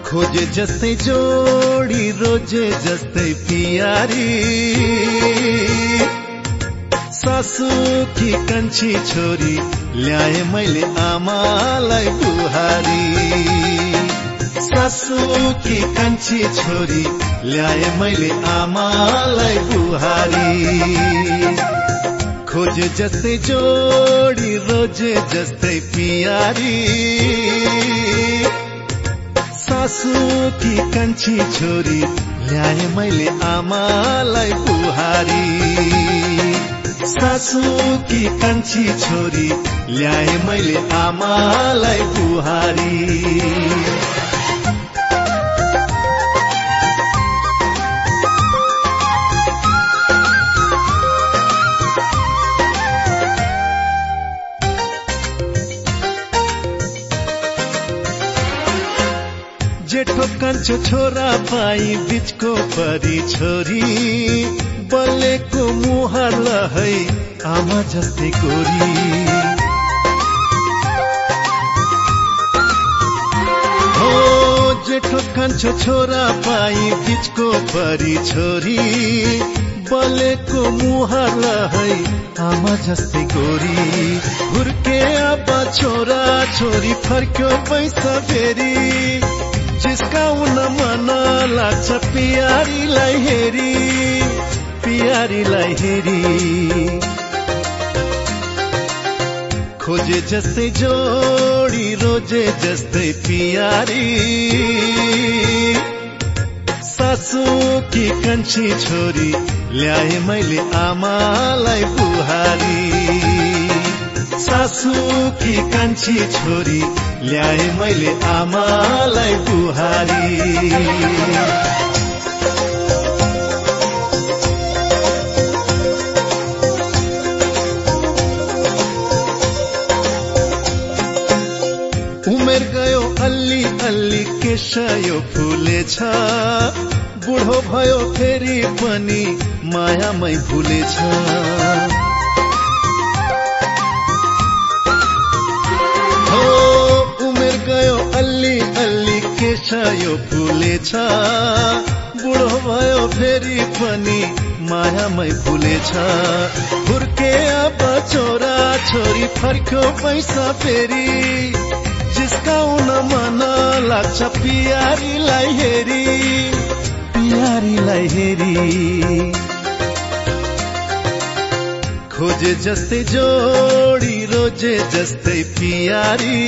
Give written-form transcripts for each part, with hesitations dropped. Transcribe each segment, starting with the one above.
खोजे जस्तै जोडी रोजे जस्तै पियारी सासू कि कान्छी छोरी ल्याए मैले आमालाई बुहारी सासू कि कान्छी छोरी ल्याए मैले आमालाई बुहारी खोजे जस्तै जोडी रोजे जस्तै पियारी सासू कि कान्छी छोरी ल्याए मैले आमालाई बुहारी सासू कि कान्छी छोरी ल्याए मैले आमालाई बुहारी जेठो कान्छो छोरा पाई बीचको परी छोरी बलेको मुहार लहै आमा जस्तै गोरी हो जेठो कान्छो छोरा पाई बीचको परी छोरी बलेको मुहार लहै आमा जस्तै गोरी हुर्के अब छोरा छोरी फर्क्यो पैसा फेरि जिस्काउन मन लाग्छ पियारीलाई हेरी पियारीलाई हेरी खोजे जस्तै जोडी रोजे जस्तै पियारी सासू कि कान्छी छोरी ल्याए मैले आमालाई बुहारी सासू कि कान्छी छोरी ल्याए मैले आमालाई बुहारी उमेर गयो अल्ली अल्ली केशयो फुलेछ बुढो भयो फेरि पनि मायामै भुलेछ हो उमेर गयो अल्ली अल्ली केशयो फुलेछ बुढो भयो फेरि पनि मायामै भुलेछ हुर्के अब छोरा छोरी फर्क्यो पैसा फेरि जिस्काउन मन लाग्छ पियारीलाई हेरी पियारीलाई हेरी खोजे जस्तै जोडी रोजे जस्तै पियारी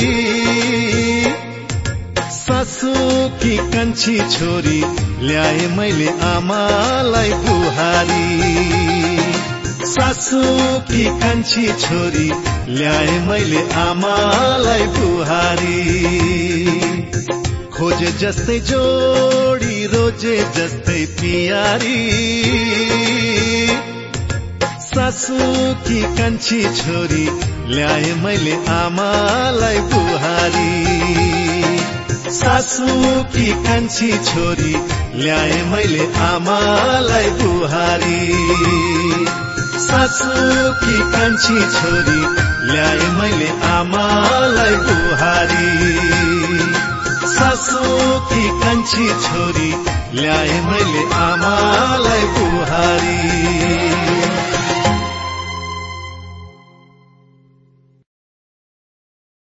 सासू कि कान्छी छोरी ल्याए मैले आमालाई बुहारी सासू कि कान्छी छोरी ल्याए मैले आमालाई बुहारी खोजे जस्तै जोडी रोजे जस्तै पियारी सासू कि कान्छी छोरी ल्याए मैले आमालाई बुहारी सासू कि कान्छी छोरी ल्याए मैले आमालाई बुहारी सासू कि कान्छी छोरी ल्याए मैले आमालाई बुहारी सासू कि कान्छी छोरी ल्याए मैले आमालाई बुहारी